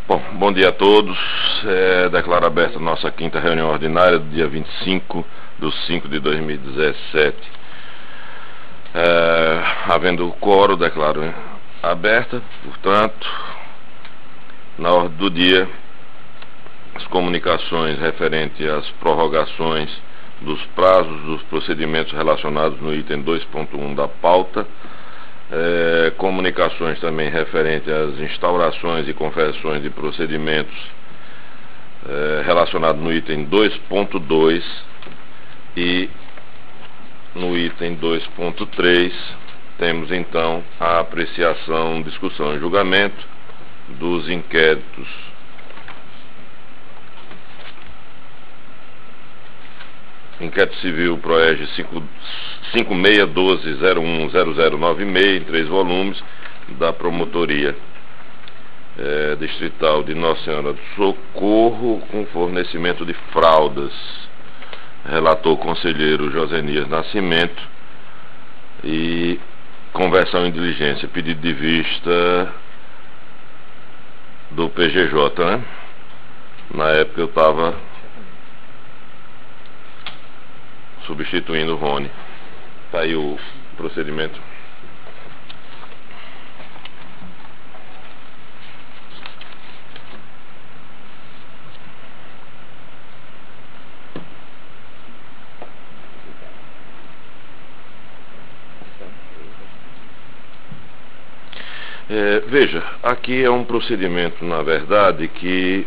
Bom dia a todos. Declaro aberta a nossa quinta reunião ordinária do dia 25/5/2017. Havendo quórum, declaro aberta. Portanto, na ordem do dia, as comunicações referentes às prorrogações dos prazos dos procedimentos relacionados no item 2.1 da pauta, comunicações também referentes às instaurações e conversões de procedimentos relacionados no item 2.2 e no item 2.3 temos então a apreciação, discussão e julgamento dos inquéritos Inquérito Civil PROERJ 5612010096 em 3 volumes da Promotoria Distrital de Nossa Senhora do Socorro, com fornecimento de fraldas. Relator conselheiro Josenias Nascimento. E conversão em diligência, pedido de vista do PGJ, né? Na época eu estava substituindo o Rony. Está aí o procedimento. Veja, aqui é um procedimento, na verdade, que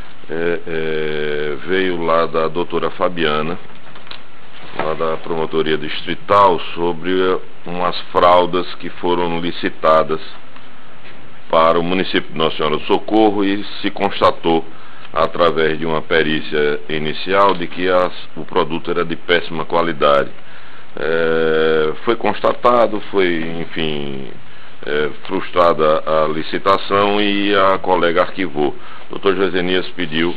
veio lá da doutora Fabiana, lá da Promotoria Distrital, sobre umas fraldas que foram licitadas para o município de Nossa Senhora do Socorro, e se constatou, através de uma perícia inicial, de que o produto era de péssima qualidade. Foi constatado, enfim, frustrada a licitação e a colega arquivou. O Dr. Josenias pediu,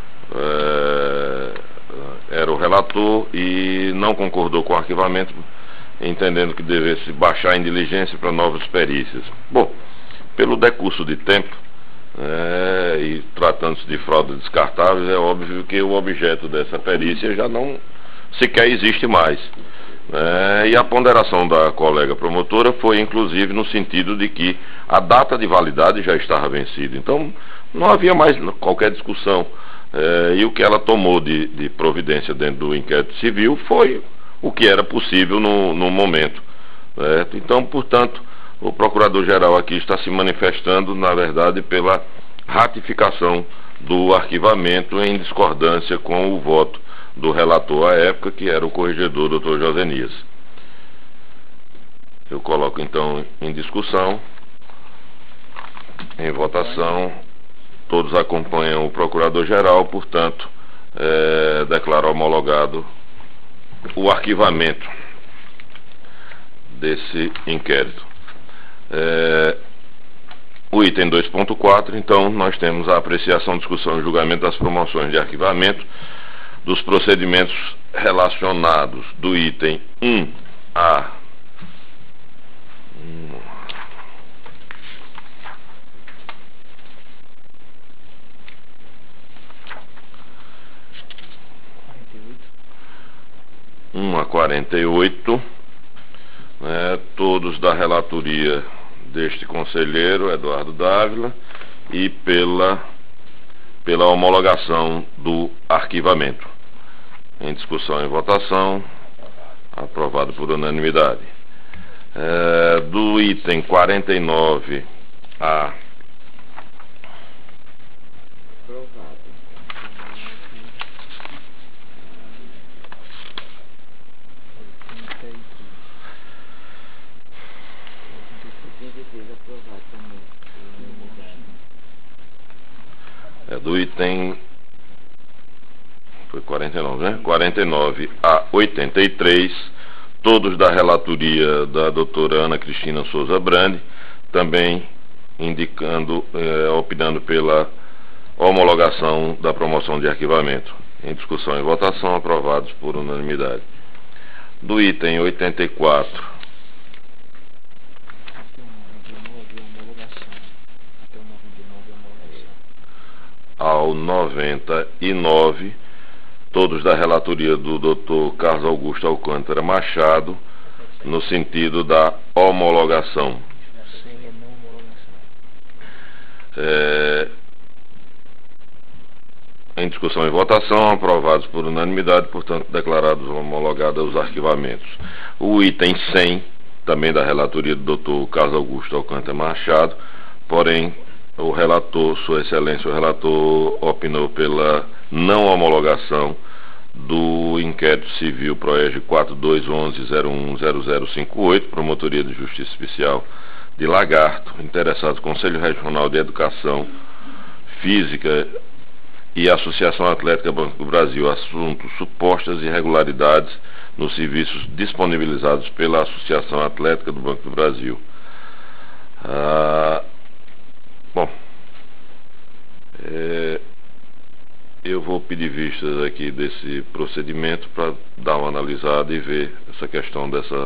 era o relator, e não concordou com o arquivamento, entendendo que devesse baixar em diligência para novas perícias. Bom, pelo decurso de tempo, e tratando-se de fraude descartáveis, é óbvio que o objeto dessa perícia já não sequer existe mais. E a ponderação da colega promotora foi, inclusive, no sentido de que a data de validade já estava vencida. Então, não havia mais qualquer discussão. E o que ela tomou de providência dentro do inquérito civil foi o que era possível no momento. Então, portanto, o procurador-geral aqui está se manifestando, na verdade, pela ratificação do arquivamento, em discordância com o voto do relator à época, que era o corregedor Dr. Josenias. Eu coloco então em discussão, em votação. Todos acompanham o procurador-geral, portanto, declaro homologado o arquivamento desse inquérito. O item 2.4, então, nós temos a apreciação, discussão e julgamento das promoções de arquivamento dos procedimentos relacionados do item 1A a 48, todos da relatoria deste conselheiro Eduardo Dávila, e pela homologação do arquivamento. Em discussão e votação, aprovado por unanimidade. Do item 49A do item, foi 49, né? 49 a 83, todos da relatoria da doutora Ana Cristina Souza Brandi, também indicando, opinando pela homologação da promoção de arquivamento. Em discussão e votação, aprovados por unanimidade. Do item 84 Até o 99 é homologação. ao 99, todos da relatoria do Dr. Carlos Augusto Alcântara Machado, no sentido da homologação. Em discussão e votação, aprovados por unanimidade, portanto, declarados homologados os arquivamentos. O item 100, também da relatoria do Dr. Carlos Augusto Alcântara Machado, porém, o relator, Sua Excelência, o relator opinou pela não homologação do inquérito civil PROERJ 4211-010058, Promotoria de Justiça Especial de Lagarto, interessados Conselho Regional de Educação Física e Associação Atlética Banco do Brasil, assunto supostas irregularidades nos serviços disponibilizados pela Associação Atlética do Banco do Brasil. Eu vou pedir vistas aqui desse procedimento para dar uma analisada e ver essa questão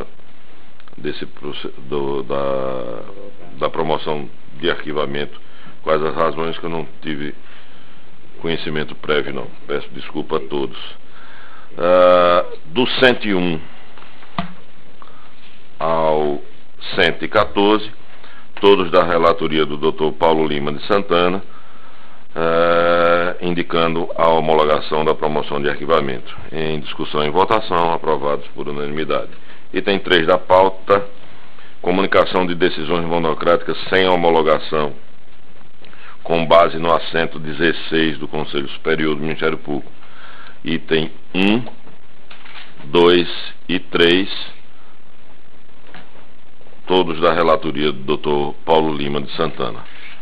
da promoção de arquivamento, quais as razões que eu não tive conhecimento prévio, não. Peço desculpa a todos. Do 101 ao 114, todos da relatoria do Dr. Paulo Lima de Santana, indicando a homologação da promoção de arquivamento. Em discussão e votação, aprovados por unanimidade. Item 3 da pauta, comunicação de decisões monocráticas sem homologação, com base no assento 16 do Conselho Superior do Ministério Público. Item 1, 2 e 3, todos da relatoria do Dr. Paulo Lima de Santana.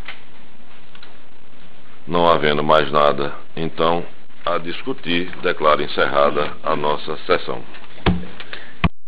Não havendo mais nada, então, a discutir, declaro encerrada a nossa sessão.